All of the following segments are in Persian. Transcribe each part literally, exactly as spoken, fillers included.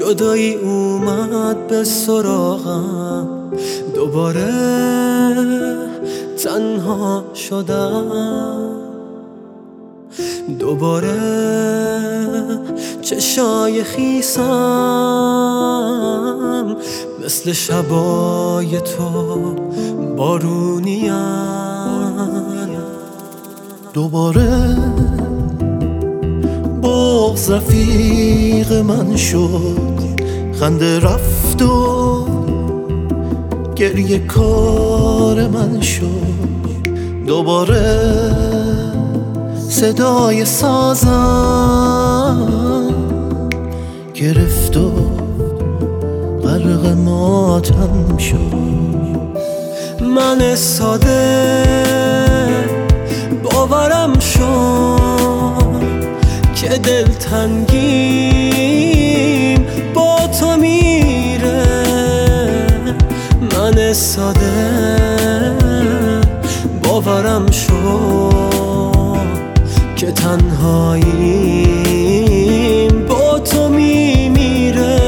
جدایی اومد به سراغم، دوباره تنها شدم، دوباره چشای خیسم مثل شبای تو بارونیم. دوباره بغض رفیق من شد، خنده رفت و گریه کار من شد. دوباره صدای سازم گرفت و غرق ماتم شد. من ساده باورم شد که دلتنگیم با تو میره. من ساده باورم شد که تنهاییم با تو میمیره.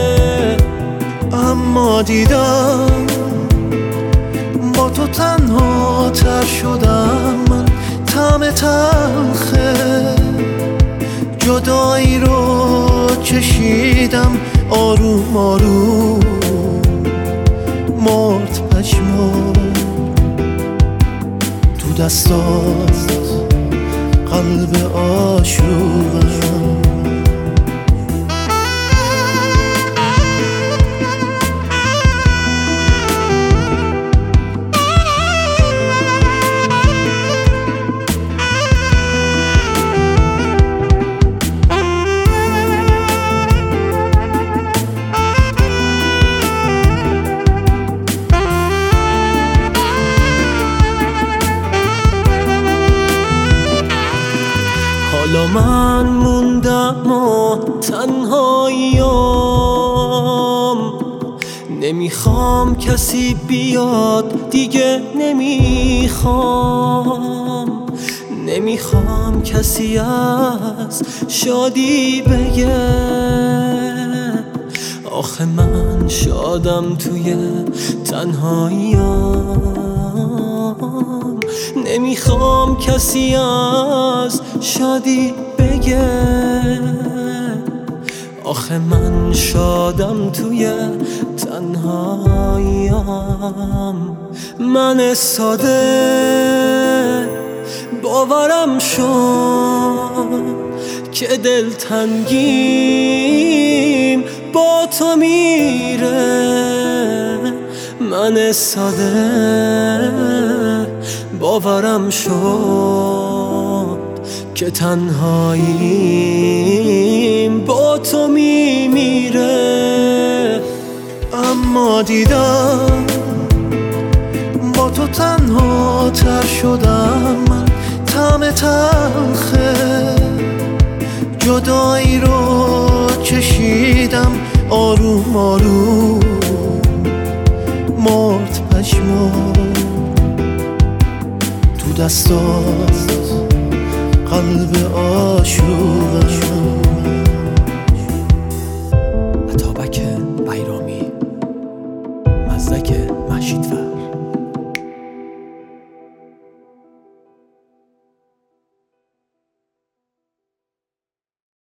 اما دیدم با تو تنها تر شدم، من طعم تلخه جدایی رو چشیدم. آروم آروم مرد پشمام تو دستات قلب آشوبم. حالا من موندم و تنهاییم، نمیخوام کسی بیاد دیگه، نمیخوام نمیخوام کسی از شادی بگه. آخه من شادم توی تنهاییم، نمیخوام کسی از شادی بگه. آخه من شادم توی تنهاییم. من ساده باورم شد که دلتنگیم با تو میره. من ساده باورم شد که تنهاییم با تو میمیره. اما دیدم با تو تنها تر شدم، من طعم تلخه جدایی رو چشیدم. آروم آروم مرد پشمام تو دستات قلب آشوبم.